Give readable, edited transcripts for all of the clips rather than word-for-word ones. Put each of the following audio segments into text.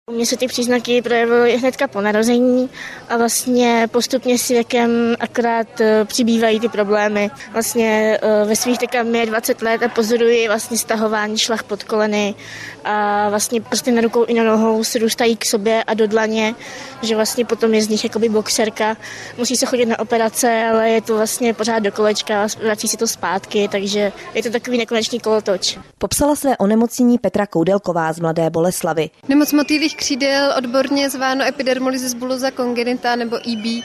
U mě se ty příznaky projevily hnedka po narození a vlastně postupně s věkem akorát přibývají ty problémy. Vlastně ve svých teďka mi je 20 let a pozoruji vlastně stahování šlach pod koleny a vlastně prostě na rukou i na nohou se růstají k sobě a do dlaně, že vlastně potom je z nich jakoby boxerka. Musí se chodit na operace, ale je to vlastně pořád do kolečka, vrací se to zpátky, takže je to takový nekonečný kolotoč. Popsala své onemocnění Petra Koudelková z Mladé Boleslavi. Nemoc motýlých křídel, odborně zváno epidermolysis bullosa congenita nebo EB,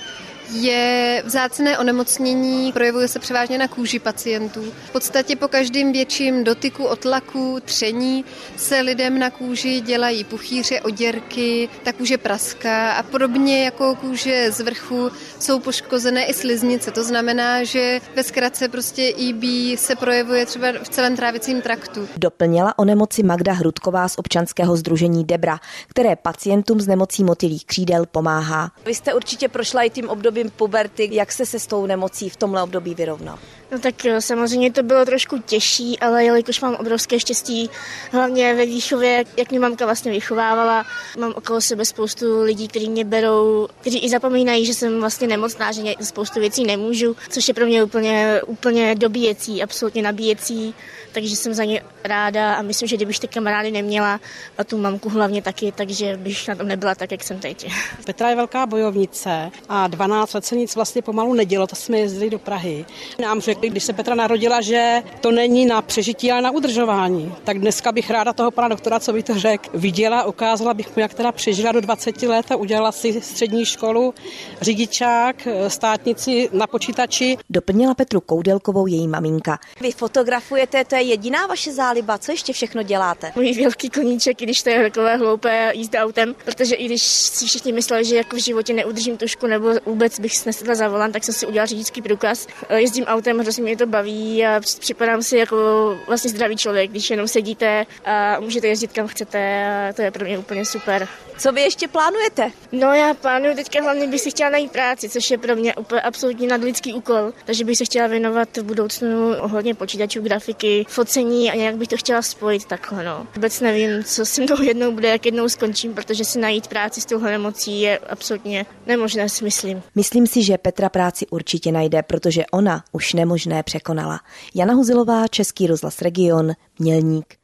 je vzácné onemocnění, projevuje se převážně na kůži pacientů. V podstatě po každém větším dotyku, otlaku, tření se lidem na kůži dělají puchýře, oděrky, ta kůže praská a podobně jako kůže z vrchu jsou poškozené i sliznice. To znamená, že ve zkratce prostě EB se projevuje třeba v celém trávicím traktu. Doplnila o nemoci Magda Hrudková z občanského sdružení Debra, které pacientům s nemocí motýlích křídel pomáhá. Vy jste určitě prošla i tím obdobím puberty, jak jste se s tou nemocí v tomhle období vyrovnal? No tak samozřejmě to bylo trošku těžší, ale jelikož mám obrovské štěstí, hlavně ve výchově, jak mě mamka vlastně vychovávala, mám okolo sebe spoustu lidí, kteří mě berou, kteří i zapomínají, že jsem vlastně nemocná, že spoustu věcí nemůžu, což je pro mě úplně dobíjecí, absolutně nabíjecí, takže jsem za ně ráda a myslím, že kdybych ty kamarády neměla a tu mamku hlavně taky, takže bych na tom nebyla tak, jak jsem teď. Petra je velká bojovnice a 12 let se nic vlastně pomalu nedělo, to jsme jezdili do Prahy. Nám řekli, když se Petra narodila, že to není na přežití, ale na udržování. Tak dneska bych ráda toho pana doktora, co by to řekl, viděla, ukázala bych mu, jak teda přežila do 20 let a udělala si střední školu, řidičák, státnici na počítači. Doplnila Petru Koudelkovou její maminka. Vy fotografujete, to je jediná vaše záliba, co ještě všechno děláte? Můj velký koníček, i když to je takové hloupé jízda autem, protože i když si všichni mysleli, že jako v životě neudržím tušku nebo vůbec bych nesedla za volant, tak jsem si udělala řidičský průkaz. Jezdím autem, hrozně mě to baví a připadám si jako vlastně zdravý člověk, když jenom sedíte a můžete jezdit kam chcete a to je pro mě úplně super. Co vy ještě plánujete? No já plánuju teďka hlavně bych si chtěla najít práci, což je pro mě úplně absolutně nadlidský úkol, takže bych se chtěla věnovat v budoucnu ohledně počítačů, grafiky, focení a nějak bych to chtěla spojit takhle, no. Vůbec nevím, co se mnou jednou bude, jak jednou skončím, protože si najít práci s touhle nemocí je absolutně nemožné, si myslím. Myslím si, že Petra práci určitě najde, protože ona už nemožné překonala. Jana Huzilová, Český rozhlas Region, Mělník.